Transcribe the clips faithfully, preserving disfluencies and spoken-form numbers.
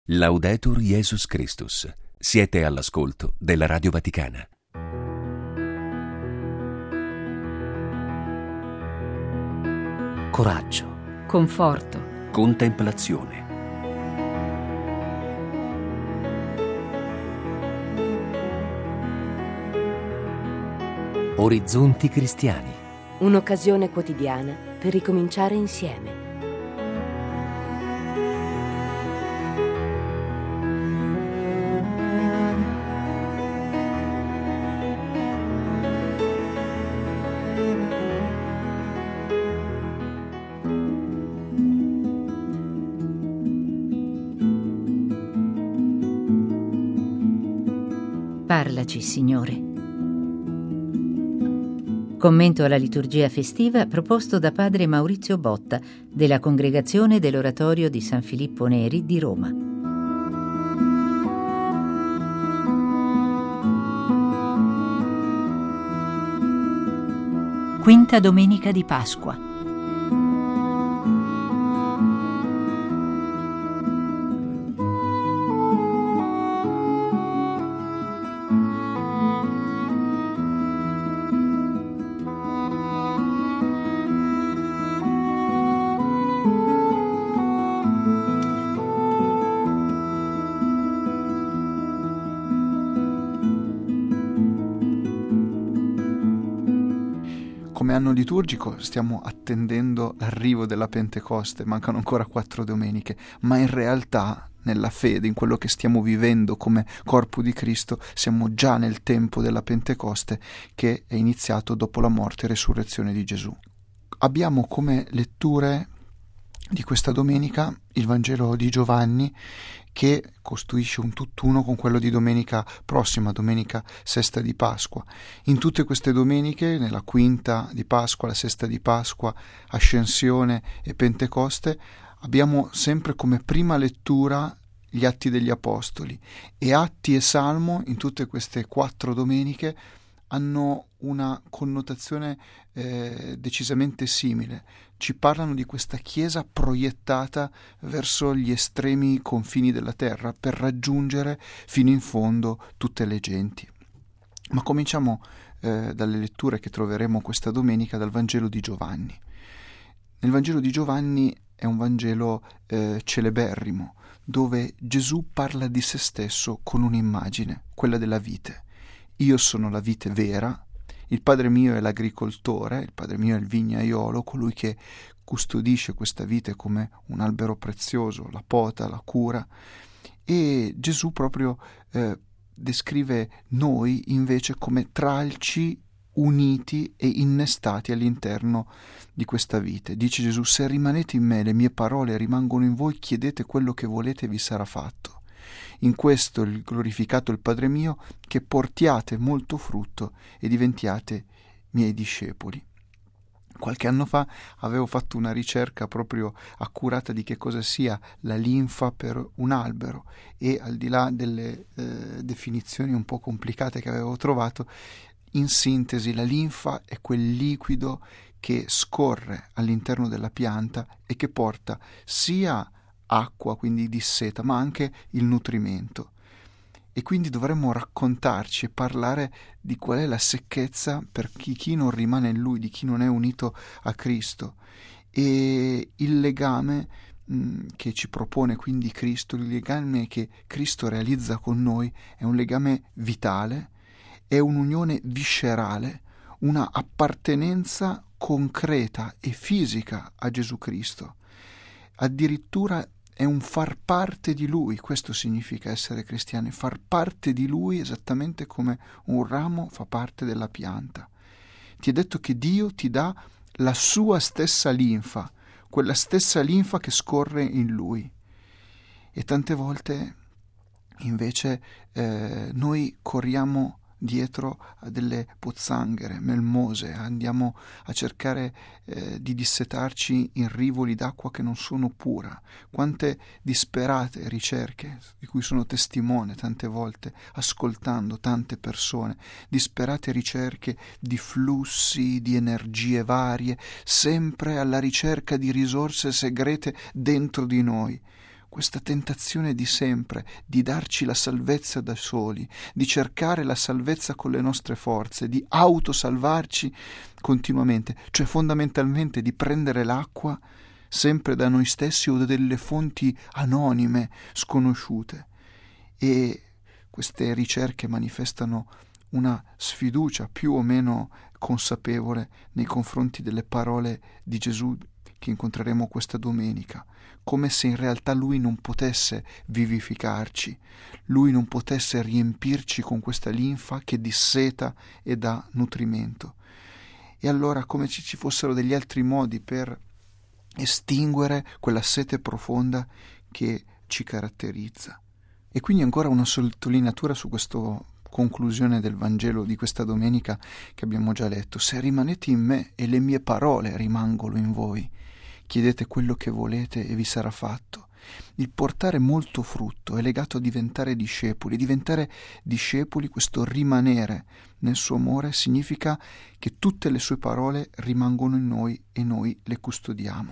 Laudetur Jesus Christus. Siete all'ascolto della Radio Vaticana. Coraggio, conforto, Contemplazione. orizzonti cristiani. Un'occasione quotidiana per ricominciare insieme. Parlaci, Signore. Commento alla liturgia festiva proposto da padre Maurizio Botta della Congregazione dell'Oratorio di San Filippo Neri di Roma. Quinta domenica di Pasqua. Come anno liturgico stiamo attendendo l'arrivo della Pentecoste, mancano ancora quattro domeniche, ma in realtà nella fede, in quello che stiamo vivendo come corpo di Cristo, siamo già nel tempo della Pentecoste che è iniziato dopo la morte e resurrezione di Gesù. Abbiamo come letture di questa domenica il Vangelo di Giovanni, che costruisce un tutt'uno con quello di domenica prossima, domenica sesta di Pasqua. In tutte queste domeniche, nella quinta di Pasqua, la sesta di Pasqua, Ascensione e Pentecoste, abbiamo sempre come prima lettura gli Atti degli Apostoli, e Atti e Salmo in tutte queste quattro domeniche hanno una connotazione eh, decisamente simile. Ci parlano di questa Chiesa proiettata verso gli estremi confini della terra per raggiungere fino in fondo tutte le genti. Ma cominciamo eh, dalle letture che troveremo questa domenica dal Vangelo di Giovanni. Nel Vangelo di Giovanni è un Vangelo eh, celeberrimo, dove Gesù parla di se stesso con un'immagine, quella della vite. Io sono la vite vera, il Padre mio è l'agricoltore, il Padre mio è il vignaiolo, colui che custodisce questa vite come un albero prezioso, la pota, la cura. E Gesù proprio eh, descrive noi invece come tralci uniti e innestati all'interno di questa vite. Dice Gesù: se rimanete in me, le mie parole rimangono in voi, chiedete quello che volete e vi sarà fatto. In questo il glorificato il Padre mio, che portiate molto frutto e diventiate miei discepoli. Qualche anno fa avevo fatto una ricerca proprio accurata di che cosa sia la linfa per un albero, e al di là delle eh, definizioni un po' complicate che avevo trovato, in sintesi la linfa è quel liquido che scorre all'interno della pianta e che porta sia acqua, quindi disseta, ma anche il nutrimento. E quindi dovremmo raccontarci e parlare di qual è la secchezza per chi, chi non rimane in Lui, di chi non è unito a Cristo. E il legame mh, che ci propone quindi Cristo, il legame che Cristo realizza con noi, è un legame vitale, è un'unione viscerale, una appartenenza concreta e fisica a Gesù Cristo. Addirittura è un far parte di Lui. Questo significa essere cristiani, far parte di Lui esattamente come un ramo fa parte della pianta. Ti è detto che Dio ti dà la sua stessa linfa, quella stessa linfa che scorre in Lui. E tante volte invece eh, noi corriamo dietro a delle pozzanghere melmose, andiamo a cercare eh, di dissetarci in rivoli d'acqua che non sono pura. Quante disperate ricerche, di cui sono testimone tante volte, ascoltando tante persone, disperate ricerche di flussi, di energie varie, sempre alla ricerca di risorse segrete dentro di noi. questa tentazione di sempre, di darci la salvezza da soli, di cercare la salvezza con le nostre forze, di autosalvarci continuamente, cioè fondamentalmente di prendere l'acqua sempre da noi stessi o da delle fonti anonime, sconosciute. E queste ricerche manifestano una sfiducia più o meno consapevole nei confronti delle parole di Gesù che incontreremo questa domenica, come se in realtà Lui non potesse vivificarci, Lui non potesse riempirci con questa linfa che disseta e dà nutrimento. E allora come se ci fossero degli altri modi per estinguere quella sete profonda che ci caratterizza. E quindi ancora una sottolineatura su questa conclusione del Vangelo di questa domenica che abbiamo già letto. Se rimanete in me e le mie parole rimangono in voi, chiedete quello che volete e vi sarà fatto. Il portare molto frutto è legato a diventare discepoli. Diventare discepoli, questo rimanere nel suo amore, significa che tutte le sue parole rimangono in noi e noi le custodiamo.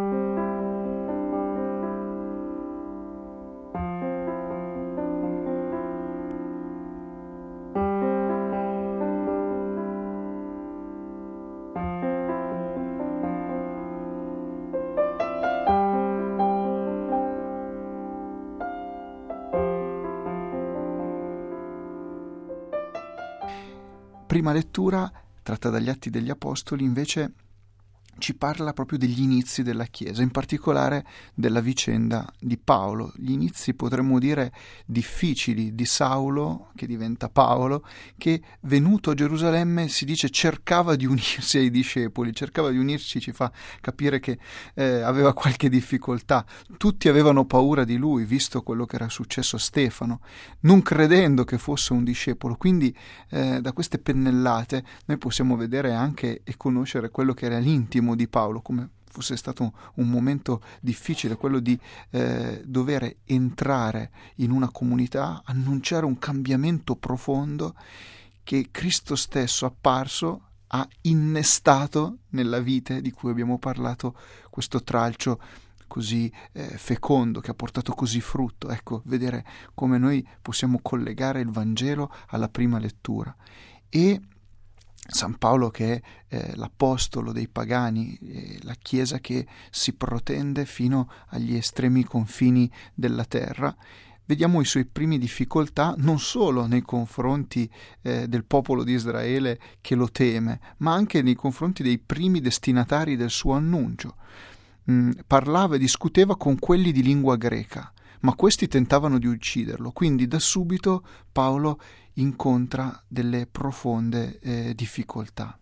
Prima lettura, tratta dagli Atti degli Apostoli, invece ci parla proprio degli inizi della Chiesa, in particolare della vicenda di Paolo. Gli inizi, potremmo dire, difficili di Saulo, che diventa Paolo, che venuto a Gerusalemme, si dice, cercava di unirsi ai discepoli, cercava di unirsi, ci fa capire che eh, aveva qualche difficoltà. Tutti avevano paura di lui, visto quello che era successo a Stefano, non credendo che fosse un discepolo. Quindi eh, da queste pennellate noi possiamo vedere anche e conoscere quello che era l'intimo di Paolo, come fosse stato un momento difficile quello di eh, dover entrare in una comunità, annunciare un cambiamento profondo che Cristo stesso apparso ha innestato nella vite di cui abbiamo parlato, questo tralcio così eh, fecondo che ha portato così frutto. Ecco, vedere come noi possiamo collegare il Vangelo alla prima lettura. E San Paolo, che è eh, l'apostolo dei pagani, eh, la Chiesa che si protende fino agli estremi confini della terra, vediamo i suoi primi difficoltà non solo nei confronti eh, del popolo di Israele che lo teme, ma anche nei confronti dei primi destinatari del suo annuncio. Mm, parlava e discuteva con quelli di lingua greca, ma questi tentavano di ucciderlo, quindi da subito Paolo incontra delle profonde eh, difficoltà.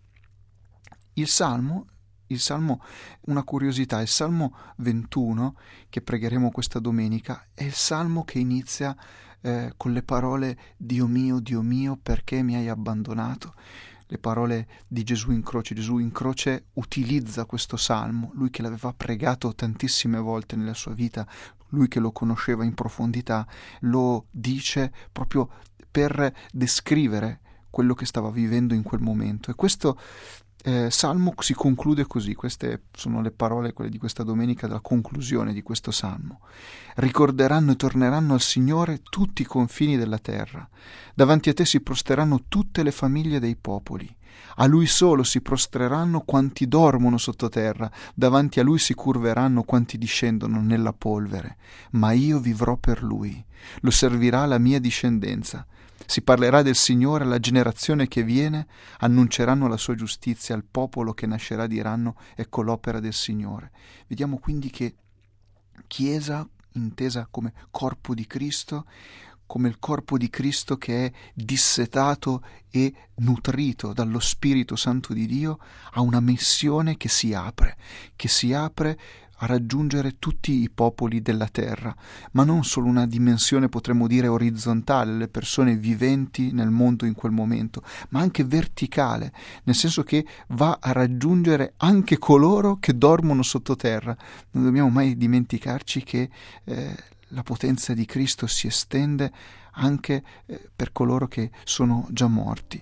Il Salmo, il Salmo, una curiosità, il Salmo ventuno, che pregheremo questa domenica, è il Salmo che inizia eh, con le parole Dio mio, Dio mio, perché mi hai abbandonato? Le parole di Gesù in croce. Gesù in croce utilizza questo Salmo, lui che l'aveva pregato tantissime volte nella sua vita, lui che lo conosceva in profondità, lo dice proprio per descrivere quello che stava vivendo in quel momento. E questo eh, Salmo si conclude così. Queste sono le parole, quelle di questa domenica, della conclusione di questo Salmo. Ricorderanno e torneranno al Signore tutti i confini della terra. Davanti a te si prostreranno tutte le famiglie dei popoli. A Lui solo si prostreranno quanti dormono sottoterra, davanti a Lui si curveranno quanti discendono nella polvere. Ma io vivrò per Lui, lo servirà la mia discendenza. Si parlerà del Signore alla generazione che viene, annunceranno la sua giustizia al popolo che nascerà, diranno: ecco l'opera del Signore. Vediamo quindi che Chiesa, intesa come corpo di Cristo, come il corpo di Cristo che è dissetato e nutrito dallo Spirito Santo di Dio, ha una missione che si apre, che si apre a raggiungere tutti i popoli della terra, ma non solo una dimensione, potremmo dire, orizzontale, le persone viventi nel mondo in quel momento, ma anche verticale, nel senso che va a raggiungere anche coloro che dormono sottoterra. Non dobbiamo mai dimenticarci che eh, la potenza di Cristo si estende anche eh, per coloro che sono già morti.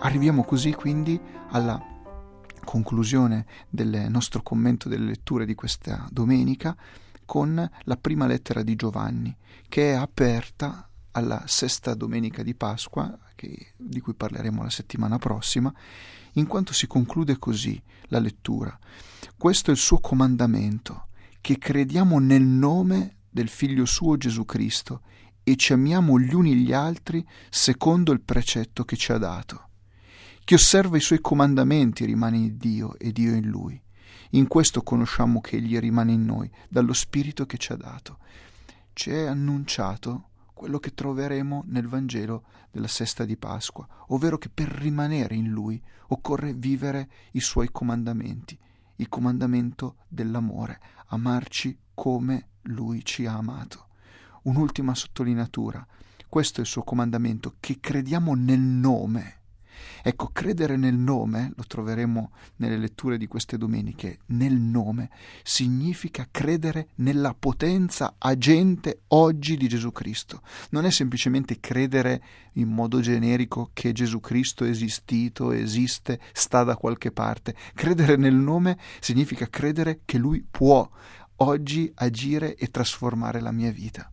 Arriviamo così quindi alla conclusione del nostro commento delle letture di questa domenica con la prima lettera di Giovanni, che è aperta alla sesta domenica di Pasqua, che, di cui parleremo la settimana prossima, in quanto si conclude così la lettura. Questo è il suo comandamento, che crediamo nel nome del Figlio suo Gesù Cristo e ci amiamo gli uni gli altri secondo il precetto che ci ha dato. Chi osserva i suoi comandamenti rimane in Dio e Dio in lui. In questo conosciamo che Egli rimane in noi, dallo Spirito che ci ha dato. Ci è annunciato quello che troveremo nel Vangelo della sesta di Pasqua, ovvero che per rimanere in Lui occorre vivere i Suoi comandamenti, il comandamento dell'amore, amarci come Lui ci ha amato. Un'ultima sottolineatura, questo è il suo comandamento, che crediamo nel nome. Ecco, credere nel nome, lo troveremo nelle letture di queste domeniche, nel nome significa credere nella potenza agente oggi di Gesù Cristo. Non è semplicemente credere in modo generico che Gesù Cristo è esistito, esiste, sta da qualche parte. Credere nel nome significa credere che Lui può oggi agire e trasformare la mia vita.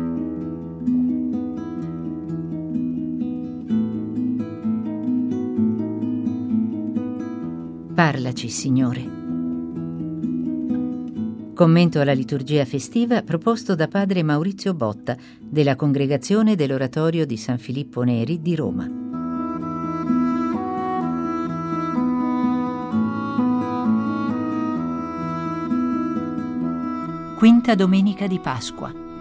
Parlaci, Signore. Commento alla liturgia festiva proposto da padre Maurizio Botta della Congregazione dell'Oratorio di San Filippo Neri di Roma. Quinta domenica di Pasqua.